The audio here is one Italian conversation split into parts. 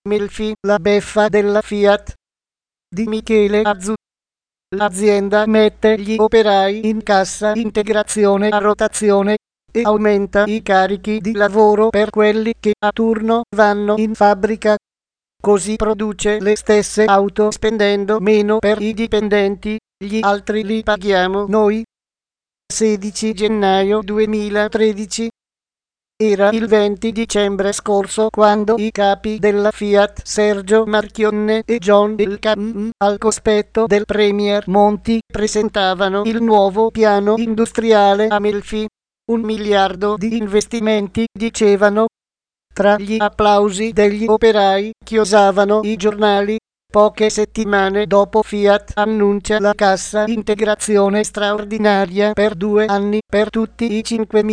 Melfi, la beffa della Fiat di Michele Azzu. L'azienda mette gli operai in cassa integrazione a rotazione e aumenta i carichi di lavoro per quelli che a turno vanno in fabbrica. Così produce le stesse auto spendendo meno per i dipendenti, gli altri li paghiamo noi. 16 gennaio 2013. Era il 20 dicembre scorso quando i capi della Fiat Sergio Marchionne e John Elkann al cospetto del Premier Monti presentavano il nuovo piano industriale a Melfi. 1 miliardo di investimenti, dicevano. Tra gli applausi degli operai chiosavano i giornali. Poche settimane dopo Fiat annuncia la cassa integrazione straordinaria per 2 anni per tutti i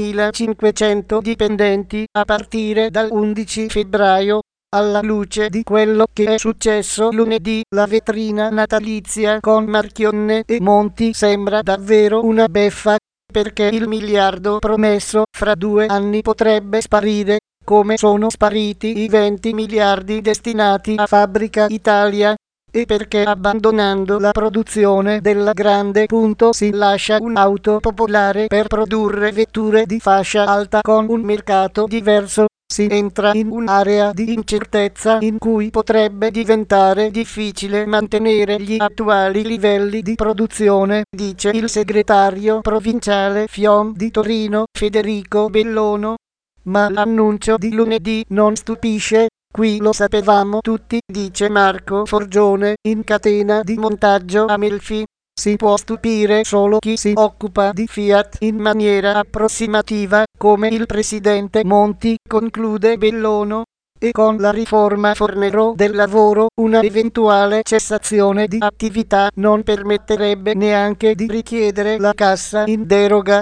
5.500 dipendenti a partire dal 11 febbraio. Alla luce di quello che è successo lunedì, la vetrina natalizia con Marchionne e Monti sembra davvero una beffa, perché il miliardo promesso fra 2 anni potrebbe sparire, come sono spariti i 20 miliardi destinati a Fabbrica Italia, e perché abbandonando la produzione della grande punto si lascia un'auto popolare per produrre vetture di fascia alta con un mercato diverso, si entra in un'area di incertezza in cui potrebbe diventare difficile mantenere gli attuali livelli di produzione, dice il segretario provinciale FIOM di Torino, Federico Bellono. Ma l'annuncio di lunedì non stupisce, qui lo sapevamo tutti, dice Marco Forgione, in catena di montaggio a Melfi. Si può stupire solo chi si occupa di Fiat in maniera approssimativa, come il presidente Monti, conclude Bellono. E con la riforma Fornero del lavoro, una eventuale cessazione di attività non permetterebbe neanche di richiedere la cassa in deroga.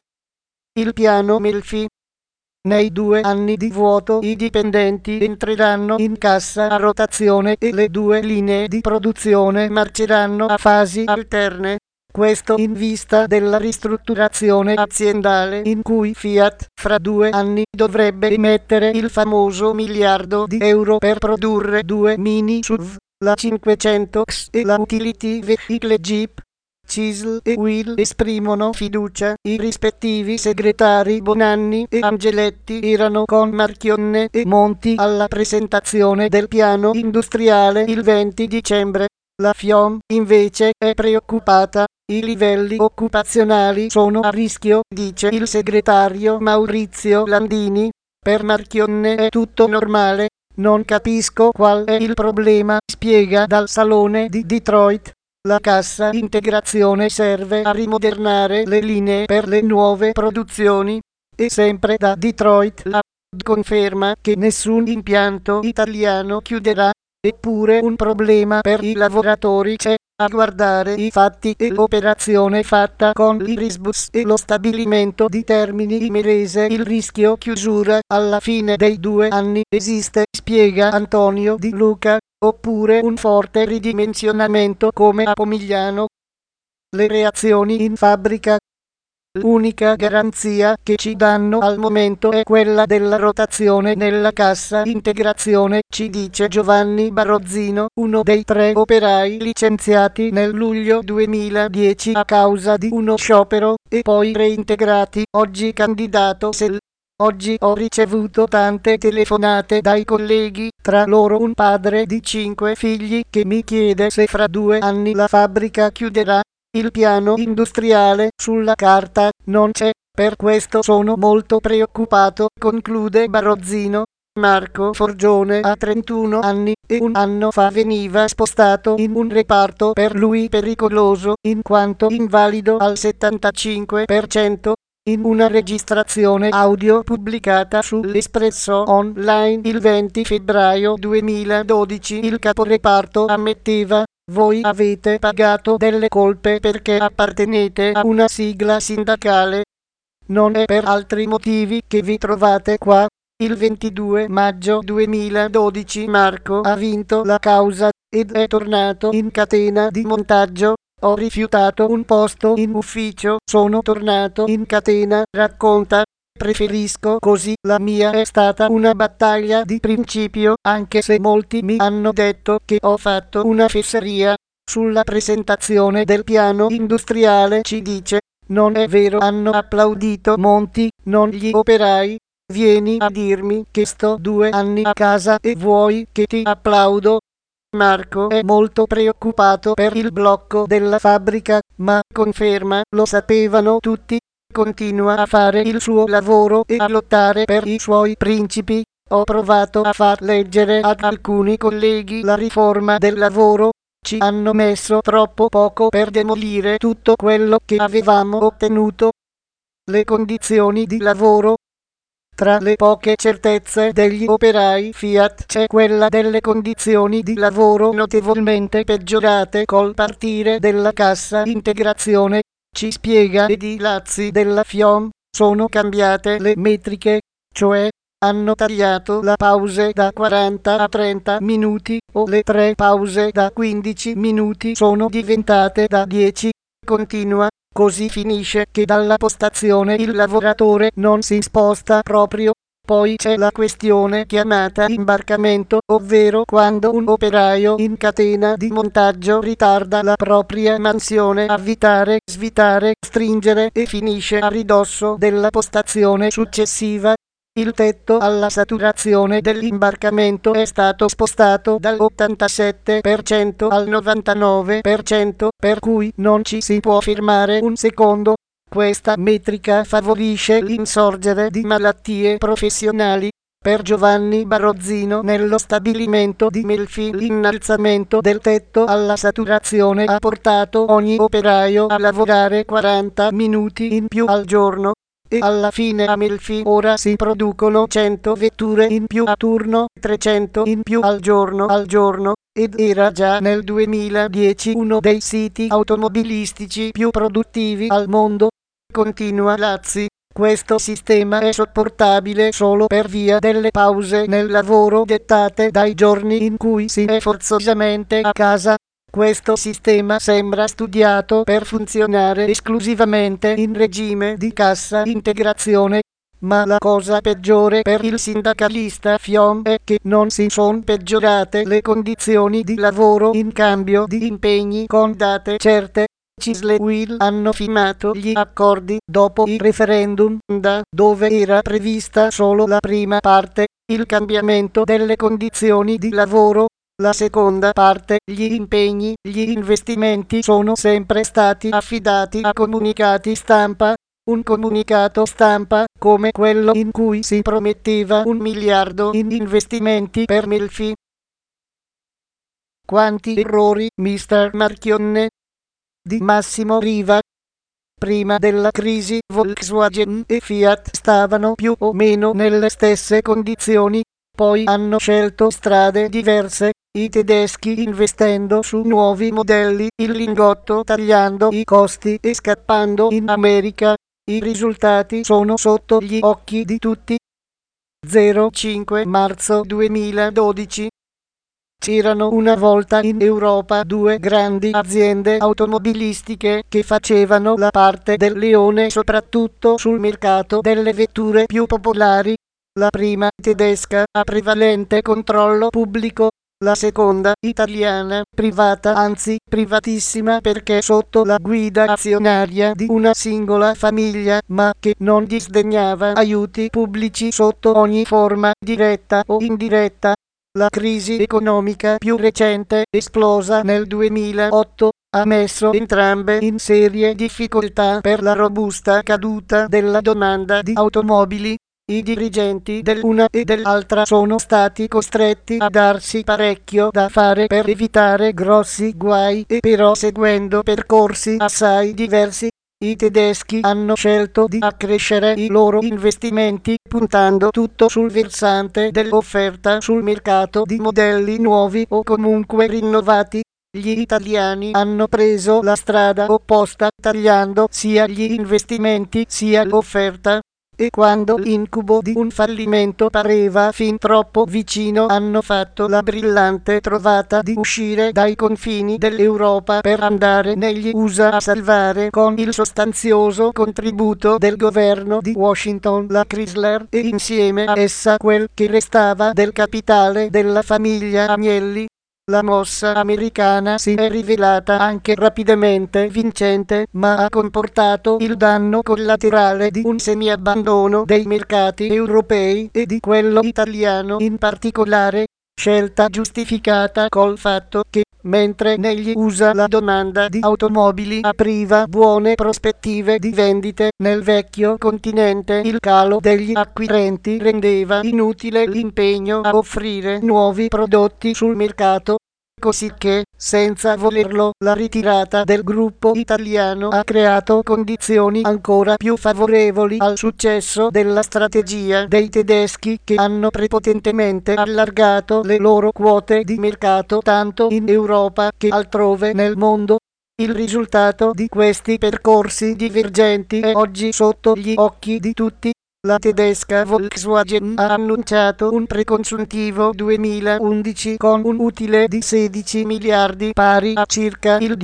Il piano Melfi. Nei 2 anni di vuoto i dipendenti entreranno in cassa a rotazione e le 2 linee di produzione marceranno a fasi alterne. Questo in vista della ristrutturazione aziendale in cui Fiat fra 2 anni dovrebbe emettere il famoso miliardo di euro per produrre 2 mini SUV, la 500X e la Utility Vehicle Jeep. CISL e UIL esprimono fiducia. I rispettivi segretari Bonanni e Angeletti erano con Marchionne e Monti alla presentazione del piano industriale il 20 dicembre. La FIOM, invece, è preoccupata. I livelli occupazionali sono a rischio, dice il segretario Maurizio Landini. Per Marchionne è tutto normale. Non capisco qual è il problema, spiega dal salone di Detroit. La cassa integrazione serve a rimodernare le linee per le nuove produzioni. E sempre da Detroit la conferma che nessun impianto italiano chiuderà, eppure un problema per i lavoratori c'è. A guardare i fatti e l'operazione fatta con l'Irisbus e lo stabilimento di Termini Imerese, il rischio chiusura alla fine dei 2 anni esiste, spiega Antonio Di Luca, oppure un forte ridimensionamento come a Pomigliano. Le reazioni in fabbrica. L'unica garanzia che ci danno al momento è quella della rotazione nella cassa integrazione, ci dice Giovanni Barozzino, uno dei 3 operai licenziati nel luglio 2010 a causa di uno sciopero, e poi reintegrati, oggi candidato SEL. Oggi ho ricevuto tante telefonate dai colleghi, tra loro un padre di 5 figli che mi chiede se fra 2 anni la fabbrica chiuderà. Il piano industriale sulla carta non c'è, per questo sono molto preoccupato, conclude Barozzino. Marco Forgione ha 31 anni e un anno fa veniva spostato in un reparto per lui pericoloso, in quanto invalido al 75%. In una registrazione audio pubblicata sull'Espresso Online il 20 febbraio 2012 il caporeparto ammetteva: voi avete pagato delle colpe perché appartenete a una sigla sindacale. Non è per altri motivi che vi trovate qua. Il 22 maggio 2012 Marco ha vinto la causa ed è tornato in catena di montaggio. Ho rifiutato un posto in ufficio, sono tornato in catena, racconta. preferisco così. La mia è stata una battaglia di principio, anche se molti mi hanno detto che ho fatto una fesseria. Sulla presentazione del piano industriale ci dice: non è vero, hanno applaudito Monti, non gli operai. Vieni a dirmi che sto 2 anni a casa e vuoi che ti applaudo? Marco è molto preoccupato per il blocco della fabbrica, ma conferma, lo sapevano tutti. Continua a fare il suo lavoro e a lottare per i suoi principi. Ho provato a far leggere ad alcuni colleghi la riforma del lavoro. Ci hanno messo troppo poco per demolire tutto quello che avevamo ottenuto. Le condizioni di lavoro. Tra le poche certezze degli operai Fiat c'è quella delle condizioni di lavoro notevolmente peggiorate col partire della cassa integrazione. Ci spiega Edi Lazzi della FIOM, sono cambiate le metriche, cioè hanno tagliato la pause da 40 a 30 minuti o le 3 pause da 15 minuti sono diventate da 10. Continua. Così finisce che dalla postazione il lavoratore non si sposta proprio. Poi c'è la questione chiamata imbarcamento, ovvero quando un operaio in catena di montaggio ritarda la propria mansione, avvitare, svitare, stringere e finisce a ridosso della postazione successiva. Il tetto alla saturazione dell'imbarcamento è stato spostato dall'87% al 99%, per cui non ci si può fermare un secondo. Questa metrica favorisce l'insorgere di malattie professionali. Per Giovanni Barozzino nello stabilimento di Melfi l'innalzamento del tetto alla saturazione ha portato ogni operaio a lavorare 40 minuti in più al giorno. E alla fine a Melfi ora si producono 100 vetture in più a turno, 300 in più al giorno, ed era già nel 2010 uno dei siti automobilistici più produttivi al mondo. Continua Lazzi. Questo sistema è sopportabile solo per via delle pause nel lavoro dettate dai giorni in cui si è forzosamente a casa. Questo sistema sembra studiato per funzionare esclusivamente in regime di cassa integrazione, ma la cosa peggiore per il sindacalista FIOM è che non si sono peggiorate le condizioni di lavoro in cambio di impegni con date certe. Cisle Will hanno firmato gli accordi dopo il referendum, da dove era prevista solo la prima parte, il cambiamento delle condizioni di lavoro. La seconda parte, gli impegni, gli investimenti sono sempre stati affidati a comunicati stampa. Un comunicato stampa, come quello in cui si prometteva 1 miliardo in investimenti per Melfi. Quanti errori, Mr. Marchionne? Di Massimo Riva. Prima della crisi Volkswagen e Fiat stavano più o meno nelle stesse condizioni, poi hanno scelto strade diverse, i tedeschi investendo su nuovi modelli, il lingotto tagliando i costi e scappando in America. I risultati sono sotto gli occhi di tutti. 05 marzo 2012. C'erano una volta in Europa 2 grandi aziende automobilistiche che facevano la parte del leone soprattutto sul mercato delle vetture più popolari. La prima tedesca a prevalente controllo pubblico, la seconda italiana privata, anzi privatissima perché sotto la guida azionaria di una singola famiglia, ma che non disdegnava aiuti pubblici sotto ogni forma, diretta o indiretta. La crisi economica più recente, esplosa nel 2008, ha messo entrambe in serie difficoltà per la robusta caduta della domanda di automobili. I dirigenti dell'una e dell'altra sono stati costretti a darsi parecchio da fare per evitare grossi guai e però seguendo percorsi assai diversi. I tedeschi hanno scelto di accrescere i loro investimenti puntando tutto sul versante dell'offerta sul mercato di modelli nuovi o comunque rinnovati. Gli italiani hanno preso la strada opposta tagliando sia gli investimenti sia l'offerta. E quando l'incubo di un fallimento pareva fin troppo vicino, hanno fatto la brillante trovata di uscire dai confini dell'Europa per andare negli USA a salvare, con il sostanzioso contributo del governo di Washington, la Chrysler e insieme a essa quel che restava del capitale della famiglia Agnelli. La mossa americana si è rivelata anche rapidamente vincente, ma ha comportato il danno collaterale di un semiabbandono dei mercati europei e di quello italiano in particolare, scelta giustificata col fatto che, mentre negli USA la domanda di automobili apriva buone prospettive di vendite, nel vecchio continente il calo degli acquirenti rendeva inutile l'impegno a offrire nuovi prodotti sul mercato. Cosicché, senza volerlo, la ritirata del gruppo italiano ha creato condizioni ancora più favorevoli al successo della strategia dei tedeschi, che hanno prepotentemente allargato le loro quote di mercato tanto in Europa che altrove nel mondo. Il risultato di questi percorsi divergenti è oggi sotto gli occhi di tutti. La tedesca Volkswagen ha annunciato un preconsuntivo 2011 con un utile di 16 miliardi, pari a circa il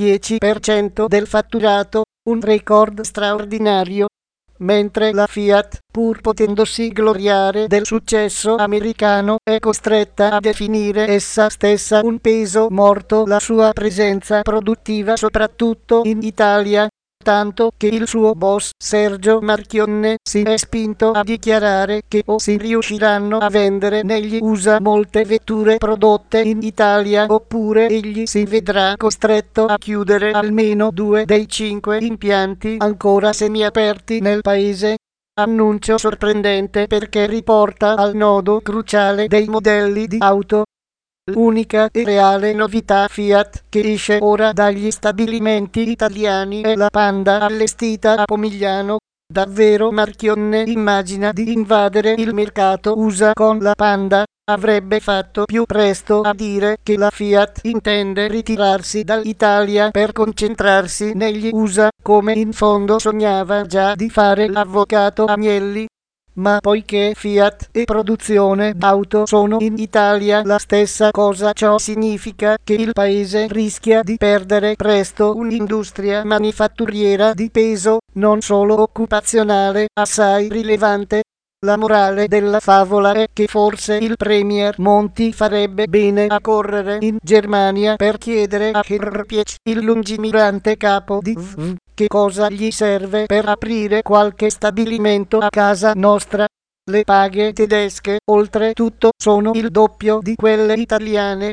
10% del fatturato, un record straordinario. Mentre la Fiat, pur potendosi gloriare del successo americano, è costretta a definire essa stessa un peso morto la sua presenza produttiva soprattutto in Italia, tanto che il suo boss Sergio Marchionne si è spinto a dichiarare che o si riusciranno a vendere negli USA molte vetture prodotte in Italia, oppure egli si vedrà costretto a chiudere almeno 2 dei 5 impianti ancora semiaperti nel paese. Annuncio sorprendente perché riporta al nodo cruciale dei modelli di auto. L'unica e reale novità Fiat che esce ora dagli stabilimenti italiani è la Panda allestita a Pomigliano. Davvero Marchionne immagina di invadere il mercato USA con la Panda? Avrebbe fatto più presto a dire che la Fiat intende ritirarsi dall'Italia per concentrarsi negli USA, come in fondo sognava già di fare l'avvocato Agnelli. Ma poiché Fiat e produzione d'auto sono in Italia la stessa cosa, ciò significa che il paese rischia di perdere presto un'industria manifatturiera di peso, non solo occupazionale, assai rilevante. La morale della favola è che forse il premier Monti farebbe bene a correre in Germania per chiedere a Herr Piech, il lungimirante capo di VW, che cosa gli serve per aprire qualche stabilimento a casa nostra. Le paghe tedesche, oltretutto, sono il doppio di quelle italiane.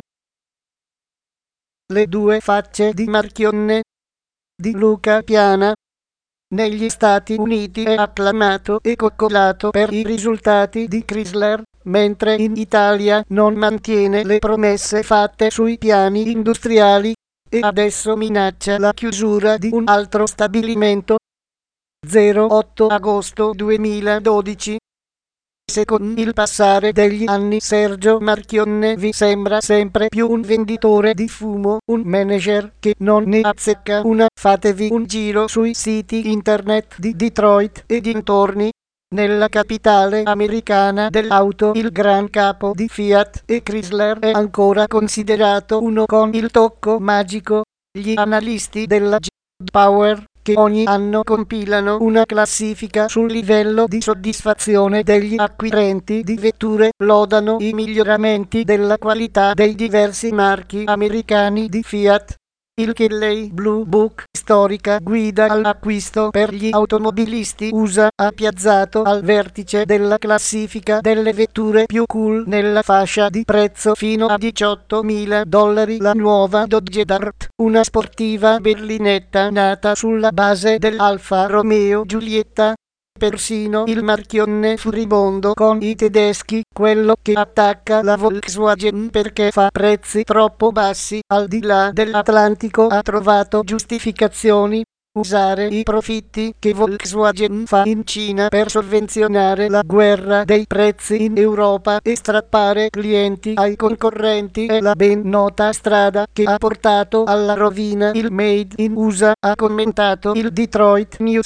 Le due facce di Marchionne. Di Luca Piana. Negli Stati Uniti è acclamato e coccolato per i risultati di Chrysler, mentre in Italia non mantiene le promesse fatte sui piani industriali e adesso minaccia la chiusura di un altro stabilimento. 08 agosto 2012. Se con il passare degli anni Sergio Marchionne vi sembra sempre più un venditore di fumo, un manager che non ne azzecca una, fatevi un giro sui siti internet di Detroit e dintorni. Nella capitale americana dell'auto il gran capo di Fiat e Chrysler è ancora considerato uno con il tocco magico. Gli analisti della J. Power, che ogni anno compilano una classifica sul livello di soddisfazione degli acquirenti di vetture, lodano i miglioramenti della qualità dei diversi marchi americani di Fiat. Il Kelley Blue Book, storica guida all'acquisto per gli automobilisti USA, ha piazzato al vertice della classifica delle vetture più cool nella fascia di prezzo fino a $18.000 la nuova Dodge Dart, una sportiva berlinetta nata sulla base dell'Alfa Romeo Giulietta. Persino il Marchionne furibondo con i tedeschi, quello che attacca la Volkswagen perché fa prezzi troppo bassi al di là dell'Atlantico, ha trovato giustificazioni. Usare i profitti che Volkswagen fa in Cina per sovvenzionare la guerra dei prezzi in Europa e strappare clienti ai concorrenti è la ben nota strada che ha portato alla rovina il Made in USA, ha commentato il Detroit News.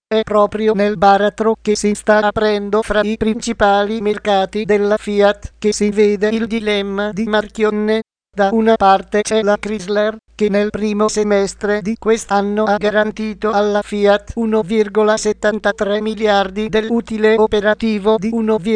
È proprio nel baratro che si sta aprendo fra i principali mercati della Fiat che si vede il dilemma di Marchionne. Da una parte c'è la Chrysler, che nel primo semestre di quest'anno ha garantito alla Fiat 1,73 miliardi dell'utile operativo di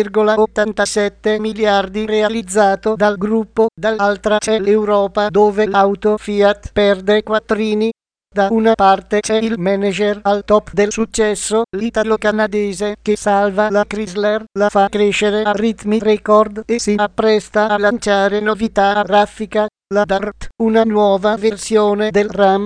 1,87 miliardi realizzato dal gruppo, dall'altra c'è l'Europa dove l'auto Fiat perde quattrini. Da una parte c'è il manager al top del successo, l'italo-canadese, che salva la Chrysler, la fa crescere a ritmi record e si appresta a lanciare novità a raffica. La Dart, una nuova versione del Ram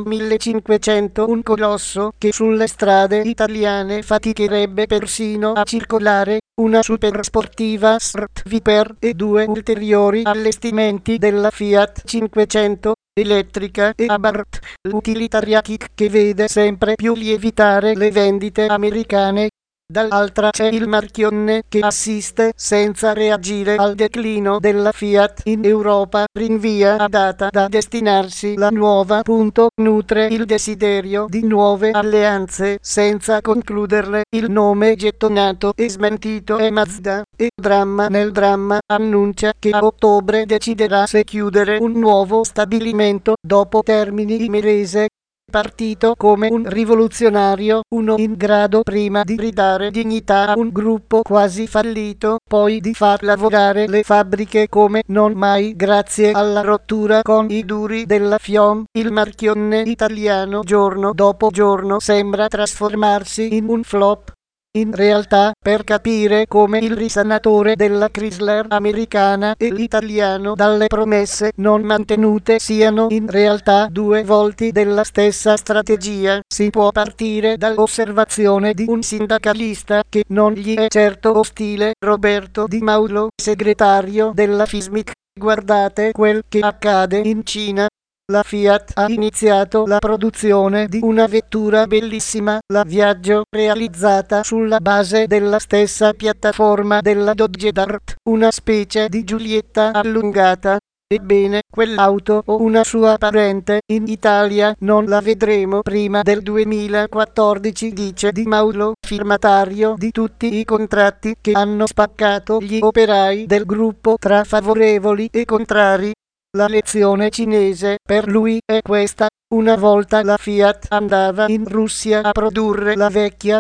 1500, un colosso che sulle strade italiane faticherebbe persino a circolare, una super sportiva Smart Viper e due ulteriori allestimenti della Fiat 500 elettrica e Abarth, l'utilitaria kick che vede sempre più lievitare le vendite americane. Dall'altra c'è il Marchionne che assiste senza reagire al declino della Fiat in Europa, rinvia a data da destinarsi la nuova. Nutre il desiderio di nuove alleanze senza concluderle. Il nome gettonato e smentito è Mazda e dramma nel dramma annuncia che a ottobre deciderà se chiudere un nuovo stabilimento dopo Termini Imerese. Partito come un rivoluzionario, uno in grado prima di ridare dignità a un gruppo quasi fallito, poi di far lavorare le fabbriche come non mai grazie alla rottura con i duri della FIOM. Il Marchionne italiano giorno dopo giorno sembra trasformarsi in un flop. In realtà, per capire come il risanatore della Chrysler americana e l'italiano dalle promesse non mantenute siano in realtà due volti della stessa strategia, si può partire dall'osservazione di un sindacalista che non gli è certo ostile, Roberto Di Maulo, segretario della FISMIC. Guardate quel che accade in Cina. La Fiat ha iniziato la produzione di una vettura bellissima, la Viaggio, realizzata sulla base della stessa piattaforma della Dodge Dart, una specie di Giulietta allungata. Ebbene, quell'auto o una sua parente in Italia non la vedremo prima del 2014, dice Di Maulo, firmatario di tutti i contratti che hanno spaccato gli operai del gruppo tra favorevoli e contrari. La lezione cinese per lui è questa. Una volta la Fiat andava in Russia a produrre la vecchia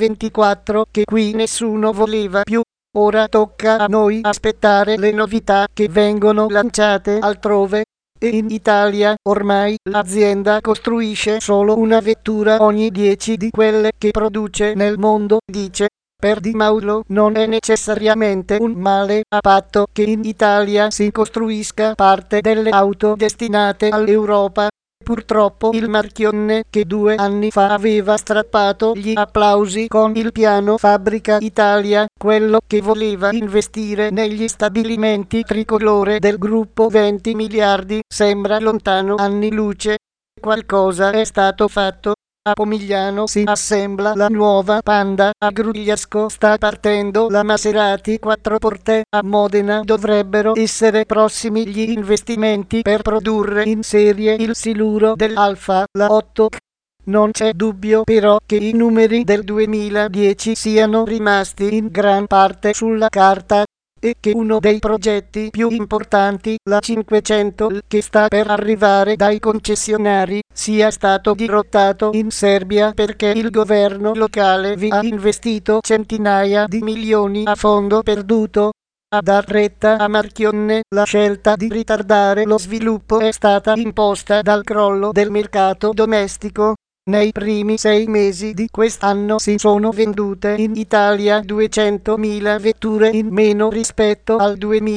124 che qui nessuno voleva più. Ora tocca a noi aspettare le novità che vengono lanciate altrove. E in Italia ormai l'azienda costruisce solo una vettura ogni 10 di quelle che produce nel mondo, dice. Per Di Maulo non è necessariamente un male a patto che in Italia si costruisca parte delle auto destinate all'Europa. Purtroppo il Marchionne, che 2 anni fa aveva strappato gli applausi con il piano Fabbrica Italia, quello che voleva investire negli stabilimenti tricolore del gruppo 20 miliardi, sembra lontano anni luce. Qualcosa è stato fatto. A Pomigliano si assembla la nuova Panda, a Grugliasco sta partendo la Maserati 4 Porte, a Modena dovrebbero essere prossimi gli investimenti per produrre in serie il siluro dell'Alfa, la 8. Non c'è dubbio però che i numeri del 2010 siano rimasti in gran parte sulla carta e che uno dei progetti più importanti, la 500, che sta per arrivare dai concessionari, sia stato dirottato in Serbia perché il governo locale vi ha investito centinaia di milioni a fondo perduto. A dar retta a Marchionne, la scelta di ritardare lo sviluppo è stata imposta dal crollo del mercato domestico. Nei primi 6 mesi di quest'anno si sono vendute in Italia 200.000 vetture in meno rispetto al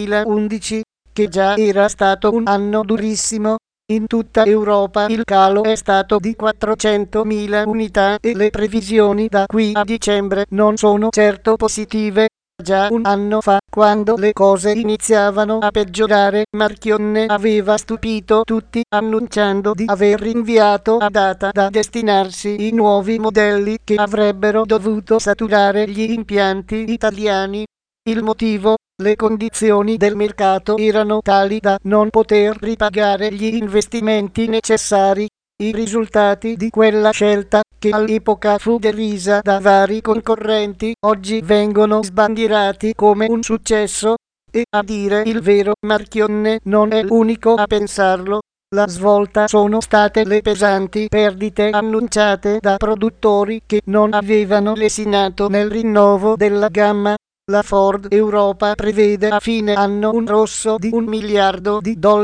2011, che già era stato un anno durissimo. In tutta Europa il calo è stato di 400.000 unità e le previsioni da qui a dicembre non sono certo positive. Già un anno fa, quando le cose iniziavano a peggiorare, Marchionne aveva stupito tutti annunciando di aver rinviato a data da destinarsi i nuovi modelli che avrebbero dovuto saturare gli impianti italiani. Il motivo? Le condizioni del mercato erano tali da non poter ripagare gli investimenti necessari. I risultati di quella scelta, che all'epoca fu derisa da vari concorrenti, oggi vengono sbandierati come un successo, e a dire il vero Marchionne non è l'unico a pensarlo. La svolta sono state le pesanti perdite annunciate da produttori che non avevano lesinato nel rinnovo della gamma. La Ford Europa prevede a fine anno un rosso di $1 miliardo,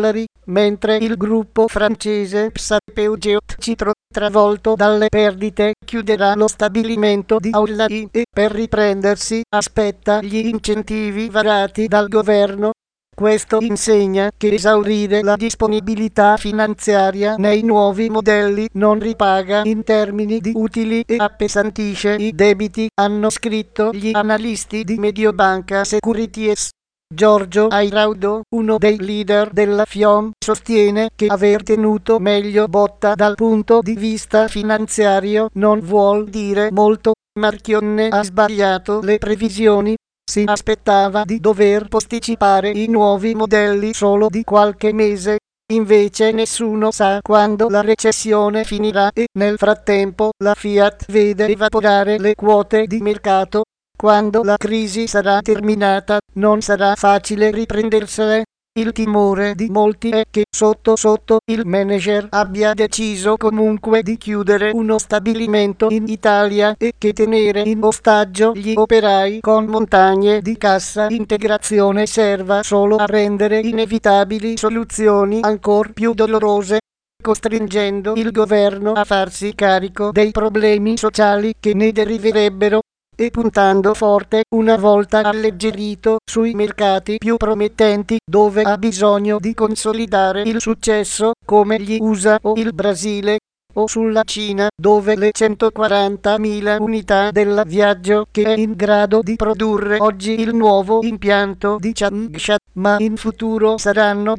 mentre il gruppo francese Peugeot Citroën, travolto dalle perdite, chiuderà lo stabilimento di Aulnay e, per riprendersi, aspetta gli incentivi varati dal governo. Questo insegna che esaurire la disponibilità finanziaria nei nuovi modelli non ripaga in termini di utili e appesantisce i debiti, hanno scritto gli analisti di Mediobanca Securities. Giorgio Airaudo, uno dei leader della FIOM, sostiene che aver tenuto meglio botta dal punto di vista finanziario non vuol dire molto. Marchionne ha sbagliato le previsioni. Si aspettava di dover posticipare i nuovi modelli solo di qualche mese, invece nessuno sa quando la recessione finirà e nel frattempo la Fiat vede evaporare le quote di mercato. Quando la crisi sarà terminata, non sarà facile riprendersene. Il timore di molti è che sotto sotto il manager abbia deciso comunque di chiudere uno stabilimento in Italia e che tenere in ostaggio gli operai con montagne di cassa integrazione serva solo a rendere inevitabili soluzioni ancor più dolorose, costringendo il governo a farsi carico dei problemi sociali che ne deriverebbero, e puntando forte, una volta alleggerito, sui mercati più promettenti, dove ha bisogno di consolidare il successo, come gli USA o il Brasile, o sulla Cina, dove le 140.000 unità della Viaggio, che è in grado di produrre oggi il nuovo impianto di Changsha, ma in futuro saranno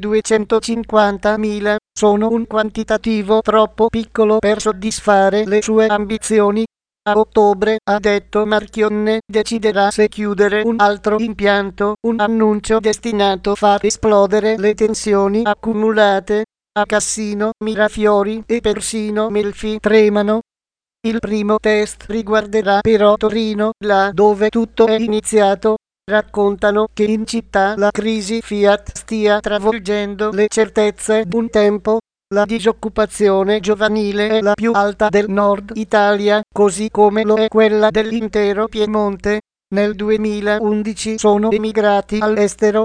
250.000, sono un quantitativo troppo piccolo per soddisfare le sue ambizioni. A ottobre, ha detto Marchionne, deciderà se chiudere un altro impianto, un annuncio destinato a far esplodere le tensioni accumulate. A Cassino, Mirafiori e persino Melfi tremano. Il primo test riguarderà però Torino, là dove tutto è iniziato. Raccontano che in città la crisi Fiat stia travolgendo le certezze d'un tempo. La disoccupazione giovanile è la più alta del Nord Italia, così come lo è quella dell'intero Piemonte. Nel 2011 sono emigrati all'estero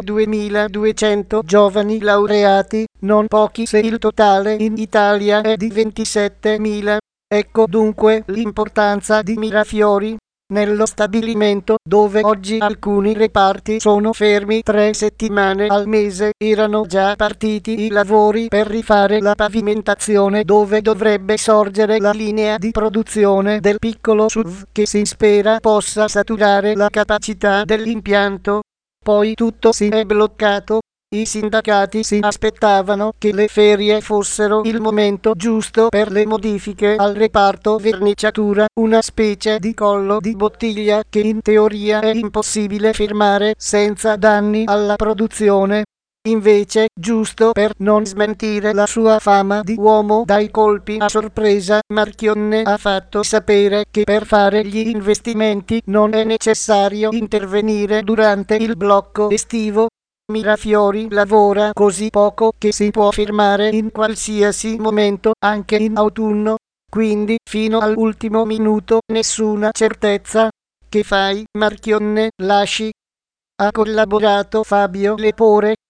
2.200 giovani laureati, non pochi se il totale in Italia è di 27.000. Ecco dunque l'importanza di Mirafiori. Nello stabilimento, dove oggi alcuni reparti sono fermi 3 settimane al mese, erano già partiti i lavori per rifare la pavimentazione dove dovrebbe sorgere la linea di produzione del piccolo SUV che si spera possa saturare la capacità dell'impianto. Poi tutto si è bloccato. I sindacati si aspettavano che le ferie fossero il momento giusto per le modifiche al reparto verniciatura, una specie di collo di bottiglia che in teoria è impossibile fermare senza danni alla produzione. Invece, giusto per non smentire la sua fama di uomo dai colpi a sorpresa, Marchionne ha fatto sapere che per fare gli investimenti non è necessario intervenire durante il blocco estivo. Mirafiori lavora così poco che si può fermare in qualsiasi momento, anche in autunno, quindi fino all'ultimo minuto nessuna certezza. Che fai, Marchionne? Lasci? Ha collaborato Fabio Lepore,